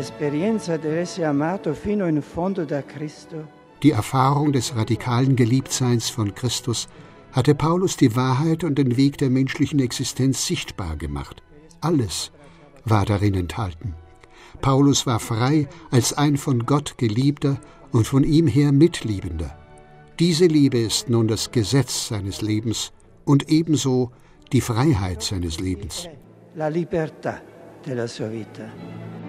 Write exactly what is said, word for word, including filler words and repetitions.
l'esperienza dell'essere amato fino in fondo da Cristo. Die Erfahrung des radikalen Geliebtseins von Christus hatte Paulus die Wahrheit und den Weg der menschlichen Existenz sichtbar gemacht. Alles war darin enthalten. Paulus war frei als ein von Gott Geliebter und von ihm her Mitliebender. Diese Liebe ist nun das Gesetz seines Lebens und ebenso die Freiheit seines Lebens. La libertà della sua vita.